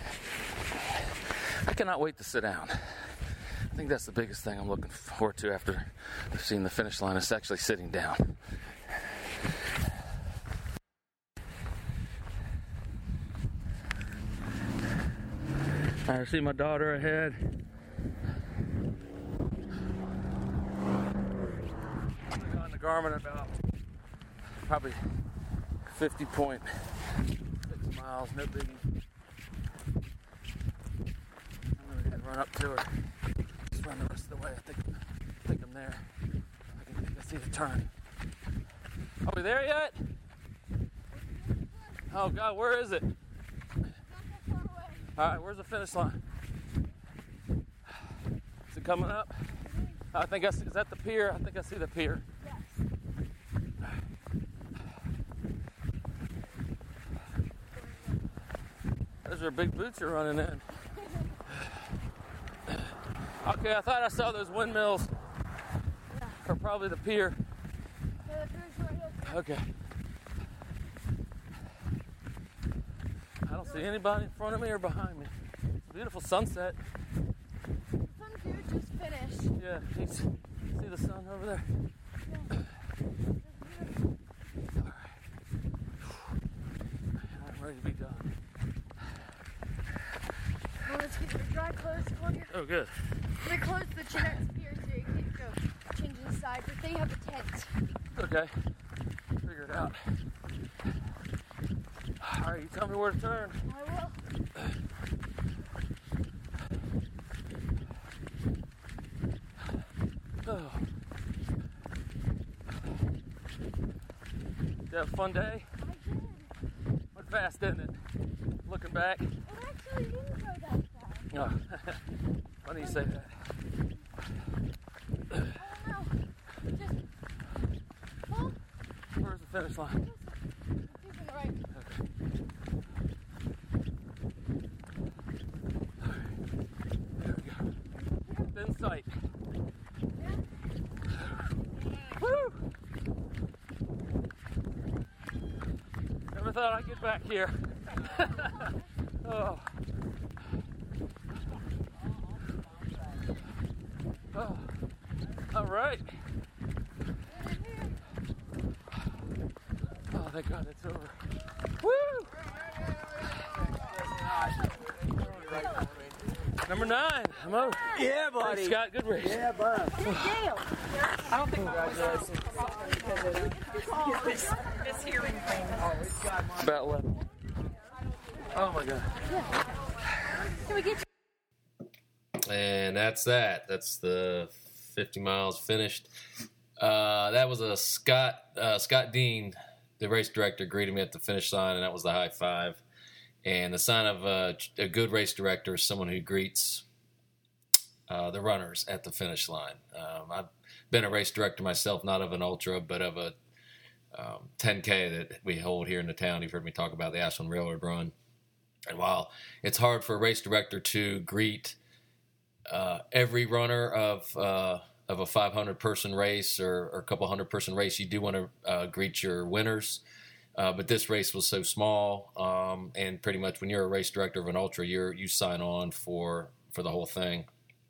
I cannot wait to sit down. I think that's the biggest thing I'm looking forward to after seeing the finish line, is actually sitting down. I see my daughter ahead. I'm on the Garmin about probably fifty point six miles, no biggie. I'm gonna run up to her. Just run the rest of the way. I think, I think I'm there. see the turn. Are we there yet? Oh God, where is it? All right, where's the finish line? Is it coming up? I think I see, is that the pier? I think I see the pier. Yes. Those are big boots you're running in. Okay, I thought I saw those windmills. Yeah. Or probably the pier. Yeah, the pier's right up. Okay. I don't see anybody in front of me or behind me. Beautiful sunset. The sun too just finished. Yeah, you see see the sun over there? Yeah. All right. I'm ready to be done. Well, let's get your dry clothes for you. Oh, good. They closed the Jeanette's pier so you can't go change inside, but they have a tent. Okay. Figure it out. All right, you tell me where to turn. I will. Oh. Did you have a fun day? I did. Went fast, didn't it? Looking back. It actually didn't go that fast. Oh. Funny you say that. I don't know. Just, well, Where's the finish line? keep in the right. Okay. There we go. Within sight. Yeah. Woo! Never thought I'd get back here. Oh. Oh. All right. Oh, thank God it's over. Woo! Number nine. I'm over. Yeah, buddy. Thanks, Scott. Good race. Yeah, bud. I don't think congratulations. This, this hearing thing. About eleven. Oh my God. Can we get you? And that's that. That's the fifty miles finished. Uh, that was a Scott uh, Scott Dean, the race director, greeted me at the finish line, and that was the high five. And the sign of a, a good race director is someone who greets uh, the runners at the finish line. Um, I've been a race director myself, not of an ultra, but of a um, ten K that we hold here in the town. You've heard me talk about the Ashland Railroad Run. And while it's hard for a race director to greet uh, every runner of uh, of a five hundred person race or, or a couple hundred person race, you do want to uh, greet your winners. Uh, but this race was so small, um, and pretty much when you're a race director of an ultra, you're you sign on for for the whole thing.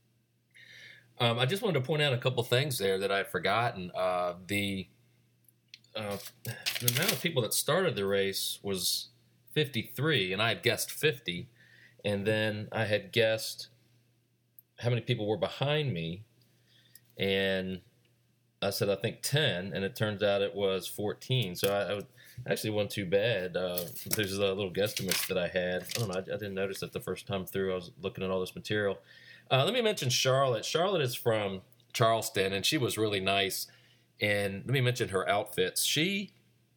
Um, I just wanted to point out a couple things there that I had forgotten. Uh, the uh, the amount of people that started the race was fifty-three, and I had guessed fifty, and then I had guessed how many people were behind me, and I said I think ten, and it turns out it was fourteen. So I, I was, actually wasn't too bad. Uh, there's a little guesstimates that I had. I don't know. I, I didn't notice it the first time through. I was looking at all this material. Uh, let me mention Charlotte. Charlotte is from Charleston, and she was really nice. And let me mention her outfits. She,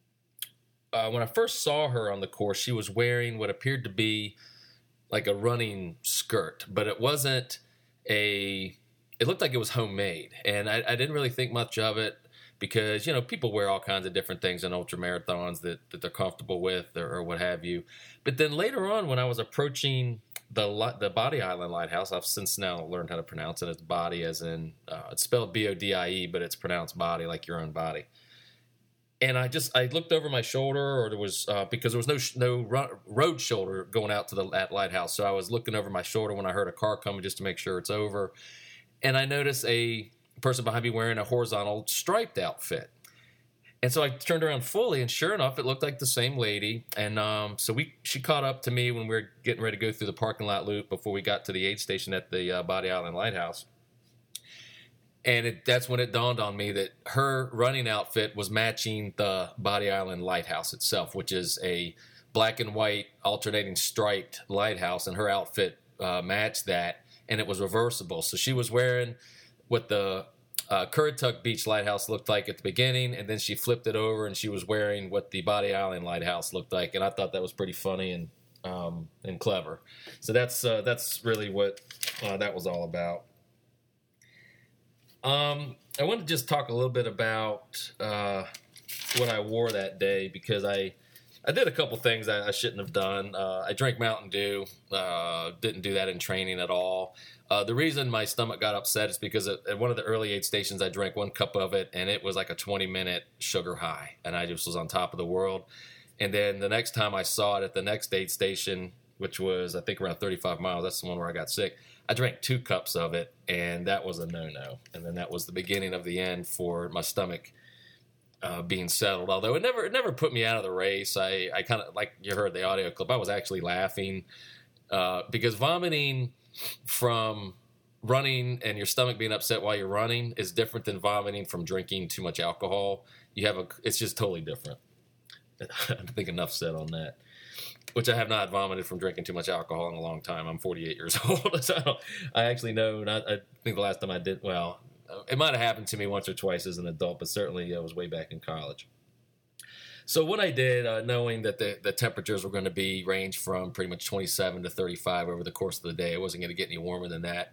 uh, when I first saw her on the course, she was wearing what appeared to be like a running skirt, but it wasn't a, it looked like it was homemade. And I, I didn't really think much of it because, you know, people wear all kinds of different things in ultra marathons that, that they're comfortable with or, or what have you. But then later on, when I was approaching the the Body Island Lighthouse, I've since now learned how to pronounce it. It's body as in, uh, it's spelled B O D I E, but it's pronounced body like your own body. And I just, I looked over my shoulder, or there was, uh, because there was no no ro- road shoulder going out to the that lighthouse. So I was looking over my shoulder when I heard a car coming just to make sure it's over. And I noticed a person behind me wearing a horizontal striped outfit. And so I turned around fully, and sure enough, it looked like the same lady. And um, so we she caught up to me when we were getting ready to go through the parking lot loop before we got to the aid station at the uh, Body Island Lighthouse. And it, that's when it dawned on me that her running outfit was matching the Body Island Lighthouse itself, which is a black and white alternating striped lighthouse, and her outfit uh, matched that, and it was reversible. So she was wearing what the uh, Currituck Beach Lighthouse looked like at the beginning, and then she flipped it over and she was wearing what the Body Island Lighthouse looked like, and I thought that was pretty funny and um, and clever. So that's uh, that's really what uh, that was all about. Um, I want to just talk a little bit about uh, what I wore that day, because I I did a couple things I, I shouldn't have done. Uh, I drank Mountain Dew. Uh, didn't do that in training at all. Uh, the reason my stomach got upset is because at, at one of the early aid stations, I drank one cup of it, and it was like a twenty-minute sugar high, and I just was on top of the world. And then the next time I saw it at the next aid station, which was, I think, around thirty-five miles, that's the one where I got sick, I drank two cups of it, and that was a no-no. And then that was the beginning of the end for my stomach uh, being settled. Although it never it never put me out of the race. I, I kind of, like you heard the audio clip, I was actually laughing uh, because vomiting from running and your stomach being upset while you're running is different than vomiting from drinking too much alcohol. You have a, it's just totally different. I think enough said on that. Which I have not vomited from drinking too much alcohol in a long time. I'm forty-eight years old, so I, don't, I actually know. Not, I think the last time I did, well, it might have happened to me once or twice as an adult, but certainly it was way back in college. So what I did, uh, knowing that the, the temperatures were going to be range from pretty much twenty-seven to thirty-five over the course of the day, it wasn't going to get any warmer than that.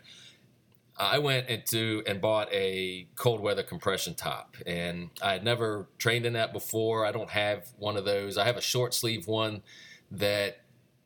I went into and bought a cold weather compression top, and I had never trained in that before. I don't have one of those. I have a short sleeve one that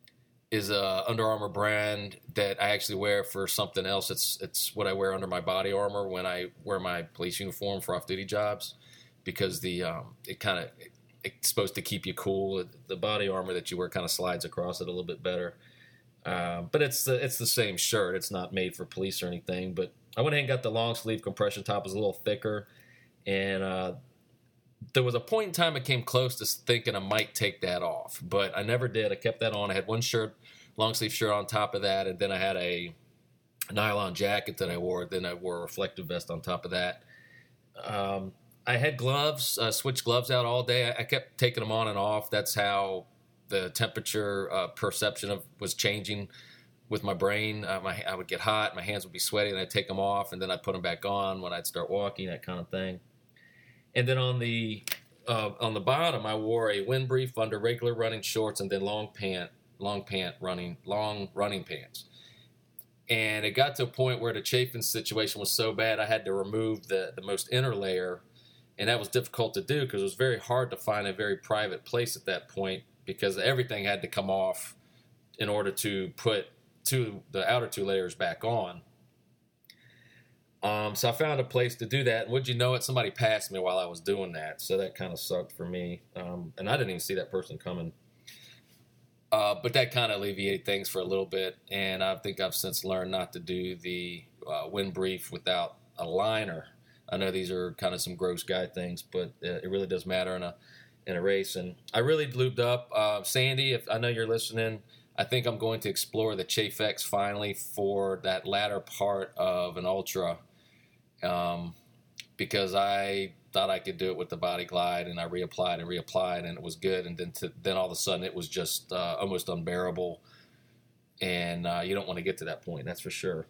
is a Under Armour brand that I actually wear for something else. It's it's what I wear under my body armor when I wear my police uniform for off-duty jobs, because the um, it kind of it's supposed to keep you cool. The body armor that you wear kind of slides across it a little bit better. Uh, but it's the, it's the same shirt. It's not made for police or anything. But I went ahead and got the long sleeve compression top. It was a little thicker. And uh, there was a point in time I came close to thinking I might take that off. But I never did. I kept that on. I had one shirt, long sleeve shirt on top of that. And then I had a nylon jacket that I wore. Then I wore a reflective vest on top of that. Um, I had gloves, uh, switched gloves out all day. I, I kept taking them on and off. That's how the temperature uh, perception of was changing with my brain. Uh, my, I would get hot, my hands would be sweaty, and I'd take them off, and then I'd put them back on when I'd start walking, that kind of thing. And then on the uh, on the bottom, I wore a wind brief under regular running shorts, and then long pant, long pant running, long running pants. And it got to a point where the chafing situation was so bad, I had to remove the, the most inner layer, and that was difficult to do because it was very hard to find a very private place at that point, because everything had to come off in order to put two the outer two layers back on. Um, so I found a place to do that. And would you know it, somebody passed me while I was doing that. So that kind of sucked for me. Um, and I didn't even see that person coming. Uh, but that kind of alleviated things for a little bit. And I think I've since learned not to do the uh, wind brief without a liner. I know these are kind of some gross guy things, but it really does matter in a in a race. And I really lubed up. Uh, Sandy, if I know you're listening, I think I'm going to explore the Chafex finally for that latter part of an ultra, um, because I thought I could do it with the Body Glide, and I reapplied and reapplied, and it was good. And then to, then all of a sudden it was just uh, almost unbearable, and uh, you don't want to get to that point, that's for sure.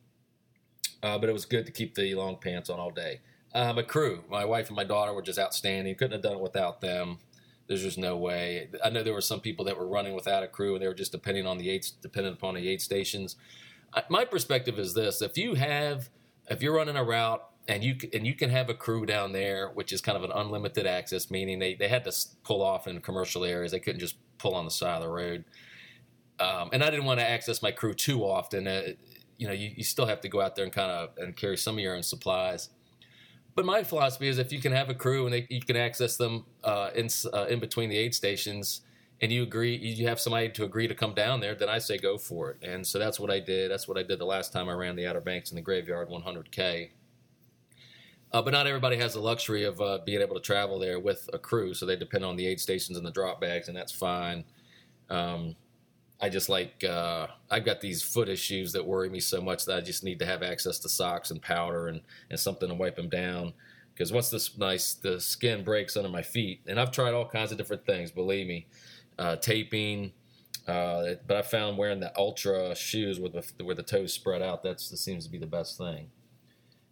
Uh, but it was good to keep the long pants on all day. Uh, my crew, my wife and my daughter were just outstanding. Couldn't have done it without them. There's just no way. I know there were some people that were running without a crew, and they were just depending on the aid, dependent upon the aid stations. I, my perspective is this: if you have, if you're running a route and you and you can have a crew down there, which is kind of an unlimited access, meaning they, they had to pull off in commercial areas. They couldn't just pull on the side of the road. Um, and I didn't want to access my crew too often. Uh, you know, you, you still have to go out there and kind of and carry some of your own supplies. But my philosophy is if you can have a crew and they, you can access them uh, in uh, in between the aid stations, and you agree, you have somebody to agree to come down there, then I say go for it. And so that's what I did. That's what I did the last time I ran the Outer Banks and the Graveyard one hundred K. Uh, but not everybody has the luxury of uh, being able to travel there with a crew, so they depend on the aid stations and the drop bags, and that's fine. Um, I just like, uh, I've got these foot issues that worry me so much that I just need to have access to socks and powder and, and something to wipe them down. Because once this nice, the skin breaks under my feet, and I've tried all kinds of different things, believe me, uh, taping, uh, but I found wearing the Ultra shoes with the, where the toes spread out, that's, that seems to be the best thing.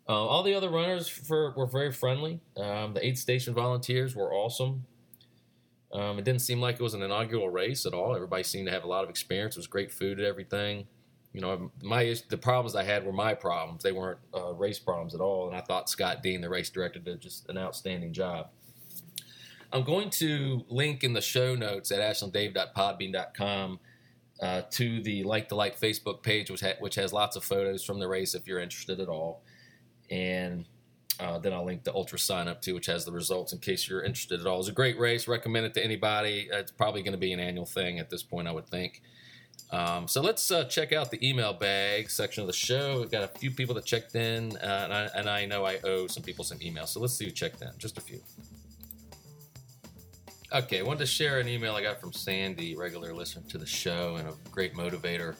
Uh, all the other runners for, were very friendly. Um, the aid station volunteers were awesome. Um, it didn't seem like it was an inaugural race at all. Everybody seemed to have a lot of experience. It was great food and everything. You know, my the problems I had were my problems. They weren't uh, race problems at all. And I thought Scott Dean, the race director, did just an outstanding job. I'm going to link in the show notes at ashland dave dot podbean dot com uh, to the Like the Light Facebook page, which, ha- which has lots of photos from the race if you're interested at all. And uh, then I'll link the Ultra sign up too, which has the results in case you're interested at all. It's a great race. Recommend it to anybody. It's probably going to be an annual thing at this point, I would think. Um, so let's uh, check out the email bag section of the show. We've got a few people that checked in, uh, and, I, and I know I owe some people some emails. So let's see who checked in. Just a few. Okay, I wanted to share an email I got from Sandy, regular listener to the show and a great motivator.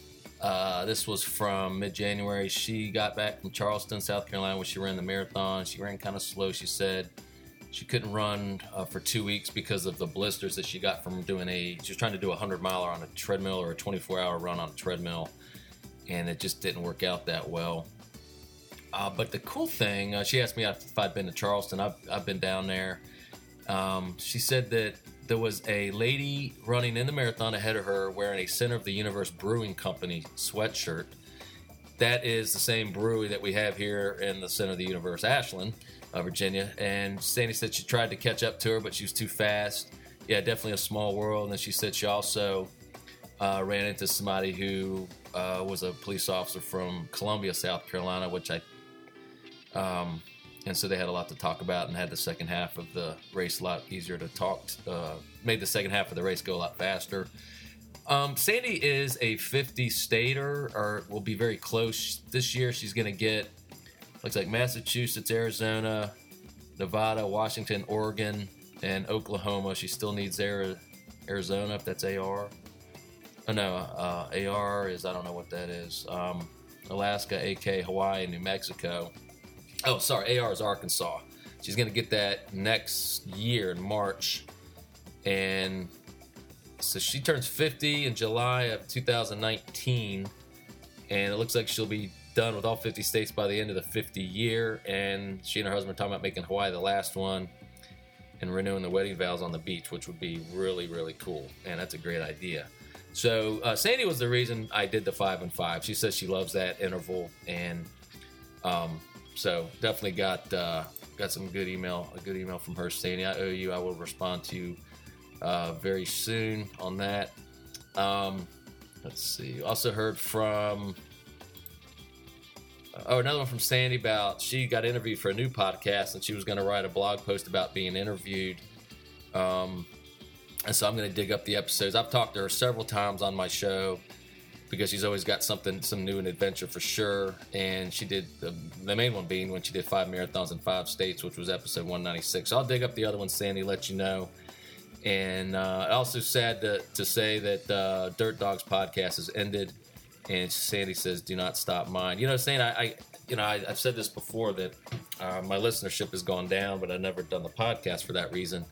Uh, this was from mid-January. She got back from Charleston, South Carolina, where she ran the marathon. She ran kind of slow, she said. She couldn't run uh, for two weeks because of the blisters that she got from doing a... She was trying to do a hundred-miler on a treadmill or a twenty-four hour run on a treadmill, and it just didn't work out that well. Uh, but the cool thing, uh, she asked me if I'd been to Charleston. I've, I've been down there. Um, she said that there was a lady running in the marathon ahead of her wearing a Center of the Universe Brewing Company sweatshirt. That is the same brewery that we have here in the Center of the Universe, Ashland, uh, Virginia. And Sandy said she tried to catch up to her, but she was too fast. Yeah, definitely a small world. And then she said she also uh, ran into somebody who uh, was a police officer from Columbia, South Carolina, which I... Um, And so they had a lot to talk about and had the second half of the race a lot easier to talk, uh, made the second half of the race go a lot faster. Um, Sandy is a fifty stater, or will be very close. This year she's going to get, looks like Massachusetts, Arizona, Nevada, Washington, Oregon, and Oklahoma. She still needs Arizona, if that's A R. Oh, no, uh, A R is, I don't know what that is. Um, Alaska, A K, Hawaii, and New Mexico. Oh, sorry, A R is Arkansas. She's going to get that next year in March. And so she turns fifty in July of two thousand nineteen. And it looks like she'll be done with all fifty states by the end of the fifty year. And she and her husband are talking about making Hawaii the last one and renewing the wedding vows on the beach, which would be really, really cool. And that's a great idea. So uh, Sandy was the reason I did the five and five. She says she loves that interval. And... um So definitely got uh, got some good email, a good email from her, Sandy. I owe you. I will respond to you uh, very soon on that. Um, let's see. Also heard from oh another one from Sandy about she got interviewed for a new podcast and she was going to write a blog post about being interviewed. Um, and so I'm going to dig up the episodes. I've talked to her several times on my show, because she's always got something, some new and adventure for sure. And she did, the, the main one being when she did five marathons in five states, which was episode one ninety-six. So I'll dig up the other one, Sandy, let you know. And uh, also sad to, to say that uh, Dirt Dogs podcast has ended. And Sandy says, do not stop mine. You know, Sandy, I, I you know, I, I've said this before that uh, my listenership has gone down, but I've never done the podcast for that reason.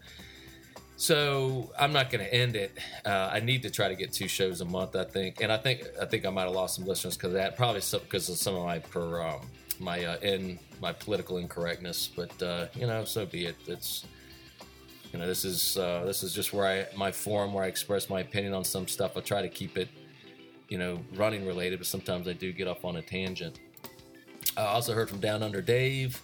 So I'm not going to end it. Uh, I need to try to get two shows a month, I think, and I think I think I might have lost some listeners because of that, probably because of some of my per um, my uh, in my political incorrectness. But uh, you know, so be it. It's you know, this is uh, this is just where I my forum where I express my opinion on some stuff. I try to keep it, you know, running related, but sometimes I do get off on a tangent. I also heard from Down Under Dave.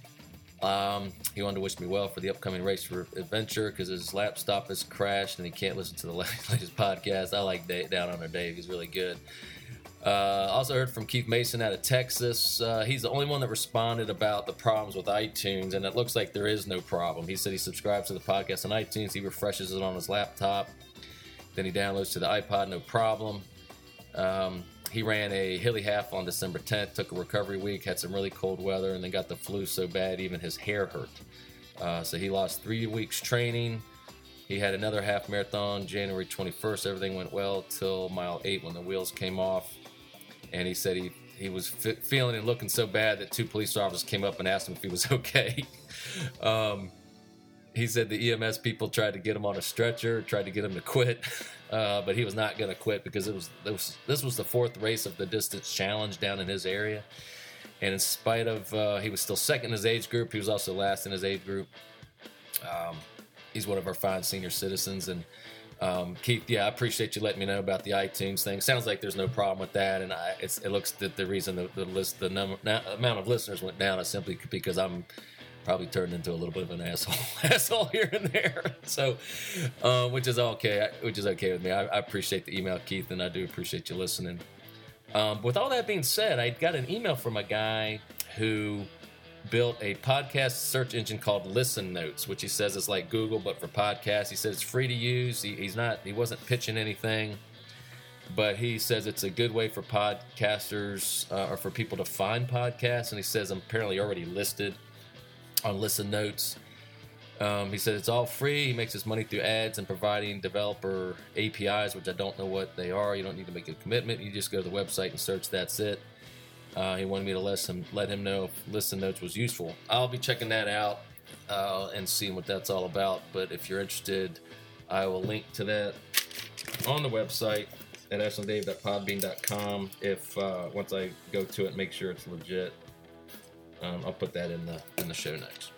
Um, he wanted to wish me well for the upcoming race for adventure because his laptop has crashed and he can't listen to the latest podcast. I like Dave, Down Under Dave. He's really good. Uh, also heard from Keith Mason out of Texas. Uh, he's the only one that responded about the problems with iTunes, and it looks like there is no problem. He said he subscribes to the podcast on iTunes. He refreshes it on his laptop. Then he downloads to the iPod, no problem. Um, He ran a hilly half on December tenth, took a recovery week, had some really cold weather, and then got the flu so bad even his hair hurt. Uh, so he lost three weeks training. He had another half marathon January twenty-first. Everything went well till mile eight when the wheels came off. And he said he, he was f- feeling and looking so bad that two police officers came up and asked him if he was okay. um, he said the E M S people tried to get him on a stretcher, tried to get him to quit. Uh, but he was not going to quit because it was, it was this was the fourth race of the distance challenge down in his area. And in spite of, uh, he was still second in his age group, he was also last in his age group. Um, he's one of our fine senior citizens. And um, Keith, yeah, I appreciate you letting me know about the iTunes thing. Sounds like there's no problem with that. And I, it's, it looks that the reason the, the list, the number, na- amount of listeners went down is simply because I'm probably turned into a little bit of an asshole, asshole here and there. So, uh, which is okay, which is okay with me. I, I appreciate the email, Keith, and I do appreciate you listening. Um, with all that being said, I got an email from a guy who built a podcast search engine called Listen Notes, which he says is like Google but for podcasts. He says it's free to use. He, he's not, he wasn't pitching anything, but he says it's a good way for podcasters uh, or for people to find podcasts. And he says I'm apparently already listed on Listen Notes. Um, he said it's all free. He makes his money through ads and providing developer A P Is, which I don't know what they are. You don't need to make a commitment. You just go to the website and search. That's it. Uh, he wanted me to let him let him know if Listen Notes was useful. I'll be checking that out uh, and seeing what that's all about. But if you're interested, I will link to that on the website at ashland dave dot podbean dot com. If uh, once I go to it, make sure it's legit. Um, I'll put that in the in the show notes.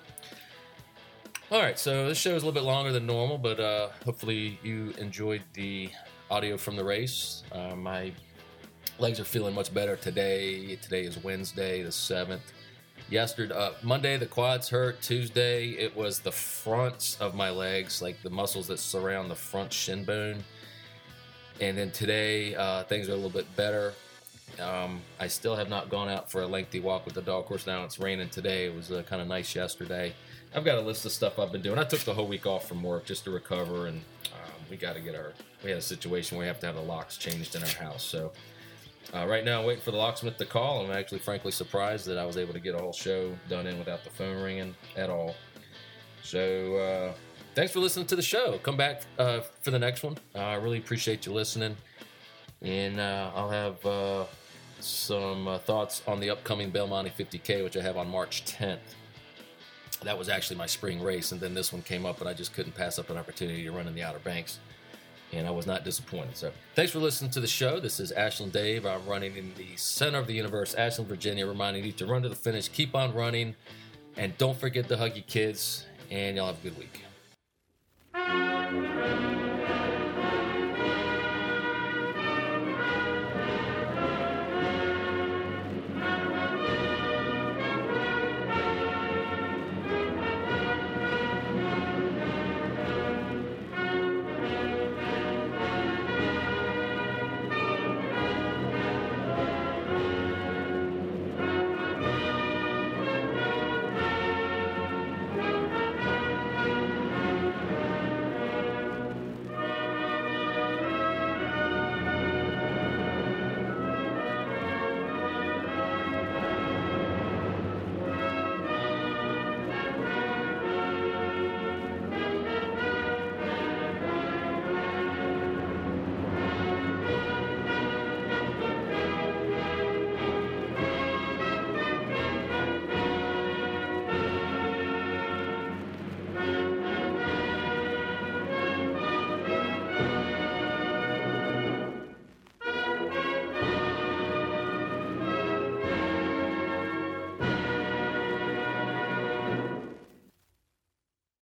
All right, so this show is a little bit longer than normal, but uh, hopefully you enjoyed the audio from the race. Uh, my legs are feeling much better today. Today is Wednesday, the seventh. Yesterday, uh, Monday, the quads hurt. Tuesday, it was the fronts of my legs, like the muscles that surround the front shin bone. And then today, uh, things are a little bit better. Um, I still have not gone out for a lengthy walk with the dog. Of course, now it's raining today. It was uh, kind of nice yesterday. I've got a list of stuff I've been doing. I took the whole week off from work just to recover, and um, we got to get our, we had a situation where we have to have the locks changed in our house. So uh, right now I'm waiting for the locksmith to call. I'm actually frankly surprised that I was able to get a whole show done in without the phone ringing at all. So uh, thanks for listening to the show. Come back uh, for the next one. Uh, I really appreciate you listening. And uh, I'll have uh, some uh, thoughts on the upcoming Belmonte fifty K, which I have on March tenth. That was actually my spring race, and then this one came up, and I just couldn't pass up an opportunity to run in the Outer Banks, and I was not disappointed. So thanks for listening to the show. This is Ashland Dave. I'm running in the center of the universe, Ashland, Virginia, reminding you to run to the finish, keep on running, and don't forget to hug your kids, and y'all have a good week.